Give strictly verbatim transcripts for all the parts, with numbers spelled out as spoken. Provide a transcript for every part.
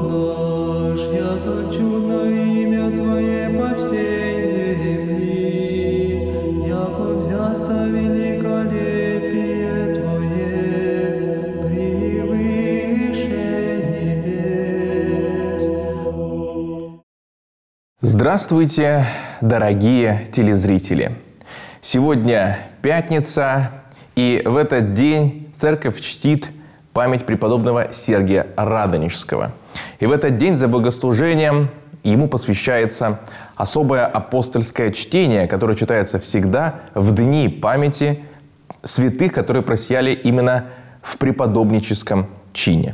наш, яко чудно имя Твое по всей земли, яко взясться великолепие Твое превыше небес. Здравствуйте, дорогие телезрители! Сегодня пятница, и в этот день церковь чтит память преподобного Сергия Радонежского. И в этот день за богослужением ему посвящается особое апостольское чтение, которое читается всегда в дни памяти святых, которые просияли именно в преподобническом чине.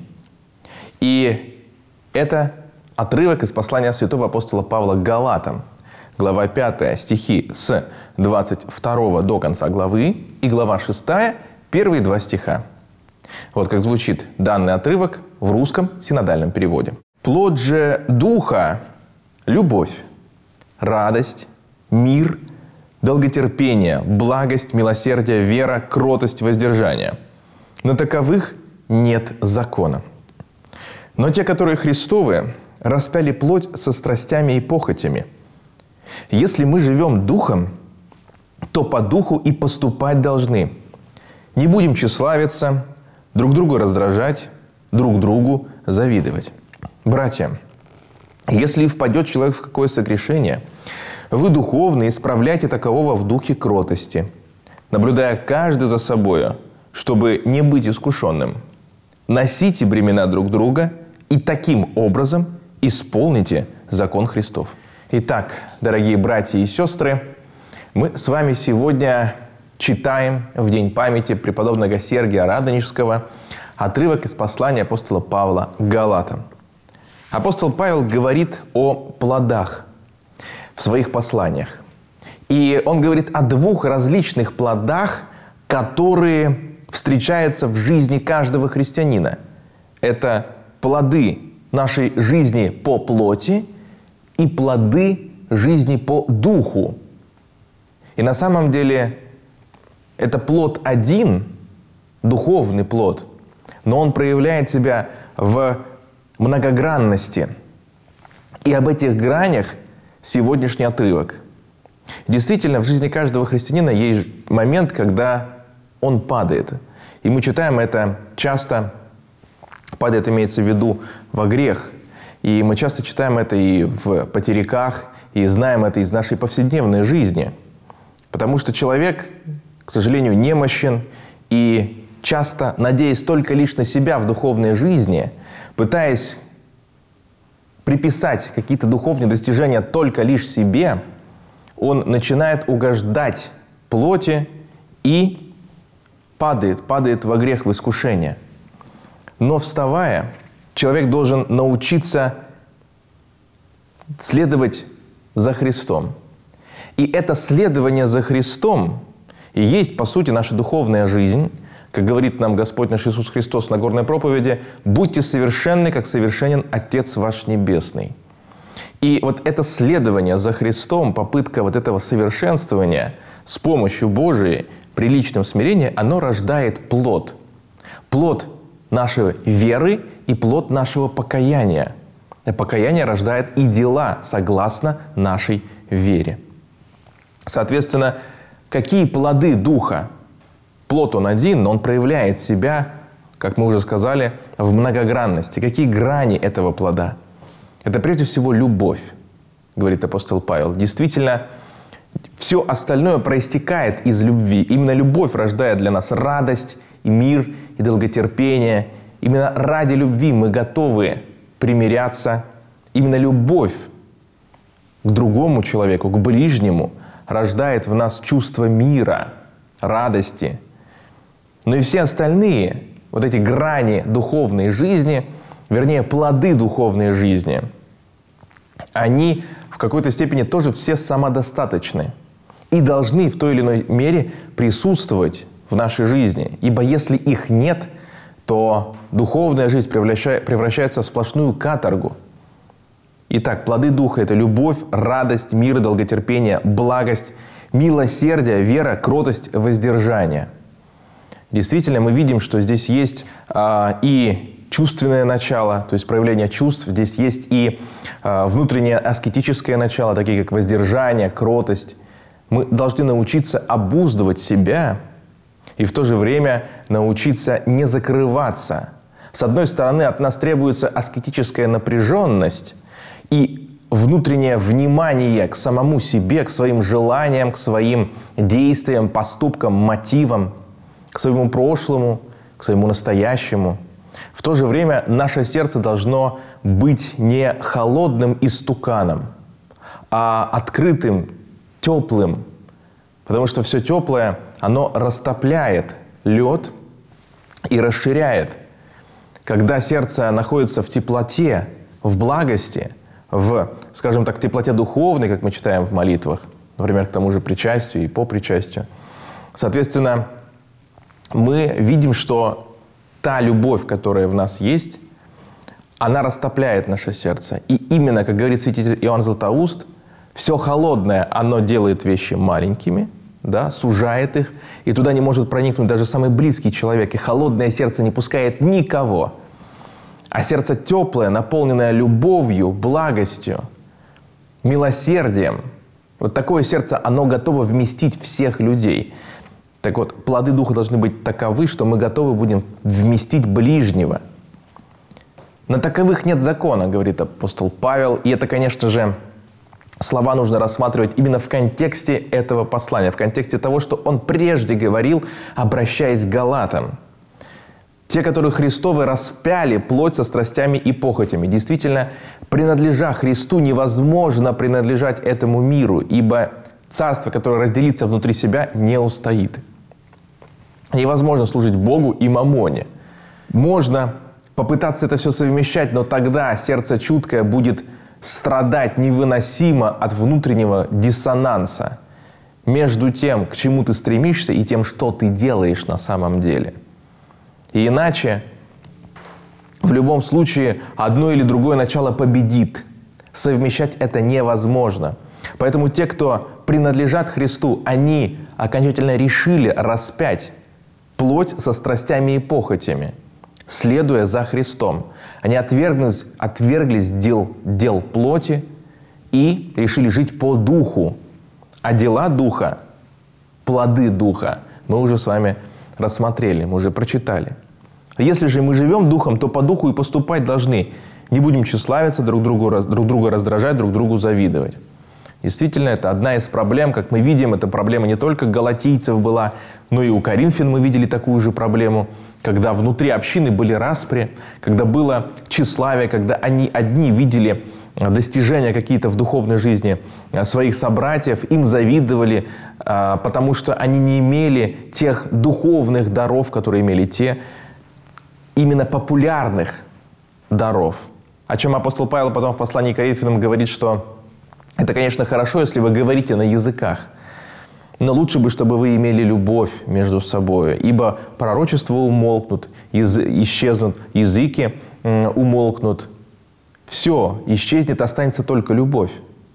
И это отрывок из послания святого апостола Павла к Галатам, глава пятая, стихи с двадцать второго до конца главы, и глава шестая, первые два стиха. Вот как звучит данный отрывок в русском синодальном переводе. «Плод же Духа – любовь, радость, мир, долготерпение, благость, милосердие, вера, кротость, воздержание. На таковых нет закона. Но те, которые Христовы, распяли плоть со страстями и похотями. Если мы живем Духом, то по Духу и поступать должны. Не будем тщеславиться, друг друга раздражать, друг другу завидовать. Братья, если впадет человек в какое согрешение, вы духовно исправляйте такового в духе кротости, наблюдая каждый за собою, чтобы не быть искушенным. Носите бремена друг друга и таким образом исполните закон Христов». Итак, дорогие братья и сестры, мы с вами сегодня читаем в день памяти преподобного Сергия Радонежского отрывок из послания апостола Павла к Галатам. Апостол Павел говорит о плодах в своих посланиях. И он говорит о двух различных плодах, которые встречаются в жизни каждого христианина. Это плоды нашей жизни по плоти и плоды жизни по духу. И на самом деле это плод один, духовный плод, но он проявляет себя в многогранности. И об этих гранях сегодняшний отрывок. Действительно, в жизни каждого христианина есть момент, когда он падает. И мы читаем это часто, падает имеется в виду во грех. И мы часто читаем это и в потеряках, и знаем это из нашей повседневной жизни. Потому что человек, к сожалению, немощен, и часто, надеясь только лишь на себя в духовной жизни, пытаясь приписать какие-то духовные достижения только лишь себе, он начинает угождать плоти и падает, падает во грех, в искушение. Но вставая, человек должен научиться следовать за Христом. И это следование за Христом и есть, по сути, наша духовная жизнь. Как говорит нам Господь наш Иисус Христос на Нагорной проповеди: «Будьте совершенны, как совершенен Отец ваш Небесный». И вот это следование за Христом, попытка вот этого совершенствования с помощью Божией, при личном смирении, оно рождает плод. Плод нашей веры и плод нашего покаяния. И покаяние рождает и дела согласно нашей вере. Соответственно, какие плоды Духа? Плод он один, но он проявляет себя, как мы уже сказали, в многогранности. Какие грани этого плода? Это прежде всего любовь, говорит апостол Павел. Действительно, все остальное проистекает из любви. Именно любовь рождает для нас радость, и мир, и долготерпение. Именно ради любви мы готовы примиряться. Именно любовь к другому человеку, к ближнему, рождает в нас чувство мира, радости. Но и все остальные, вот эти грани духовной жизни, вернее, плоды духовной жизни, они в какой-то степени тоже все самодостаточны и должны в той или иной мере присутствовать в нашей жизни. Ибо если их нет, то духовная жизнь превращается в сплошную каторгу. Итак, плоды Духа – это любовь, радость, мир, долготерпение, благость, милосердие, вера, кротость, воздержание. Действительно, мы видим, что здесь есть а, и чувственное начало, то есть проявление чувств. Здесь есть и э, внутреннее аскетическое начало, такие как воздержание, кротость. Мы должны научиться обуздывать себя и в то же время научиться не закрываться. С одной стороны, от нас требуется аскетическая напряженность и внутреннее внимание к самому себе, к своим желаниям, к своим действиям, поступкам, мотивам, к своему прошлому, к своему настоящему. В то же время наше сердце должно быть не холодным истуканом, а открытым, теплым. Потому что все теплое, оно растопляет лед и расширяет. Когда сердце находится в теплоте, в благости, в, скажем так, теплоте духовной, как мы читаем в молитвах, например, к тому же причастию и по причастию, соответственно, мы видим, что та любовь, которая в нас есть, она растопляет наше сердце. И именно, как говорит святитель Иоанн Златоуст, все холодное, оно делает вещи маленькими, да, сужает их, и туда не может проникнуть даже самый близкий человек. И холодное сердце не пускает никого. А сердце теплое, наполненное любовью, благостью, милосердием, вот такое сердце, оно готово вместить всех людей. Так вот, плоды Духа должны быть таковы, что мы готовы будем вместить ближнего. На таковых нет закона, говорит апостол Павел. И это, конечно же, слова нужно рассматривать именно в контексте этого послания, в контексте того, что он прежде говорил, обращаясь к галатам. Те, которые Христовы распяли плоть со страстями и похотями. Действительно, принадлежа Христу, невозможно принадлежать этому миру, ибо царство, которое разделится внутри себя, не устоит. Невозможно служить Богу и мамоне. Можно попытаться это все совмещать, но тогда сердце чуткое будет страдать невыносимо от внутреннего диссонанса между тем, к чему ты стремишься, и тем, что ты делаешь на самом деле. И иначе, в любом случае, одно или другое начало победит. Совмещать это невозможно. Поэтому те, кто принадлежат Христу, они окончательно решили распять плоть со страстями и похотями, следуя за Христом. Они отверглись, отверглись дел, дел плоти и решили жить по духу. А дела духа, плоды духа мы уже с вами рассмотрели, мы уже прочитали. Если же мы живем духом, то по духу и поступать должны. Не будем тщеславиться, друг, другу, друг друга раздражать, друг другу завидовать. Действительно, это одна из проблем. Как мы видим, эта проблема не только галатийцев была, но и у коринфян мы видели такую же проблему, когда внутри общины были распри, когда было тщеславие, когда они одни видели достижения какие-то в духовной жизни своих собратьев, им завидовали, потому что они не имели тех духовных даров, которые имели те, именно популярных даров. О чем апостол Павел потом в послании к Коринфянам говорит, что это, конечно, хорошо, если вы говорите на языках, но лучше бы, чтобы вы имели любовь между собой, ибо пророчества умолкнут, яз... исчезнут, языки умолкнут. Все исчезнет, останется только любовь.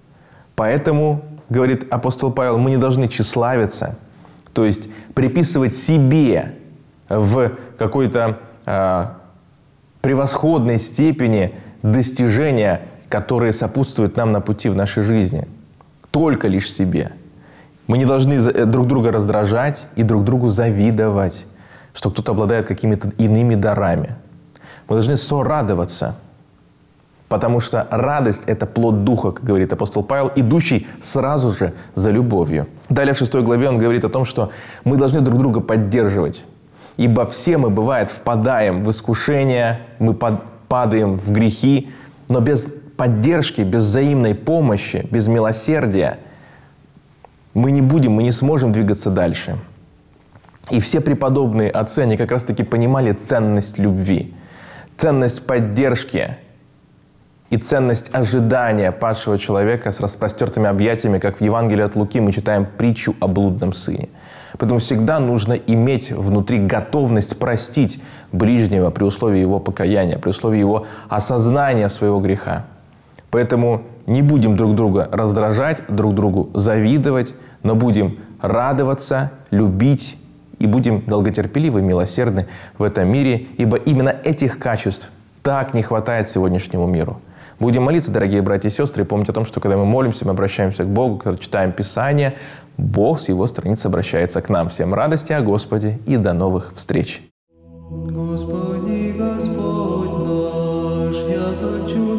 Поэтому, говорит апостол Павел, мы не должны тщеславиться, то есть приписывать себе в какой-то э, превосходной степени достижения, которые сопутствуют нам на пути в нашей жизни. Только лишь себе. Мы не должны друг друга раздражать и друг другу завидовать, что кто-то обладает какими-то иными дарами. Мы должны сорадоваться, потому что радость – это плод Духа, как говорит апостол Павел, идущий сразу же за любовью. Далее в шестой главе он говорит о том, что мы должны друг друга поддерживать. Ибо все мы, бывает, впадаем в искушения, мы падаем в грехи, но без поддержки, без взаимной помощи, без милосердия мы не будем, мы не сможем двигаться дальше. И все преподобные отцы, они как раз-таки понимали ценность любви, ценность поддержки и ценность ожидания падшего человека с распростертыми объятиями, как в Евангелии от Луки мы читаем притчу о блудном сыне. Поэтому всегда нужно иметь внутри готовность простить ближнего при условии его покаяния, при условии его осознания своего греха. Поэтому не будем друг друга раздражать, друг другу завидовать, но будем радоваться, любить и будем долготерпеливы и милосердны в этом мире, ибо именно этих качеств так не хватает сегодняшнему миру. Будем молиться, дорогие братья и сестры, и помнить о том, что когда мы молимся, мы обращаемся к Богу, когда читаем Писание, Бог с Его страницы обращается к нам. Всем радости о Господе и до новых встреч! Господи, Господь наш, яко чудо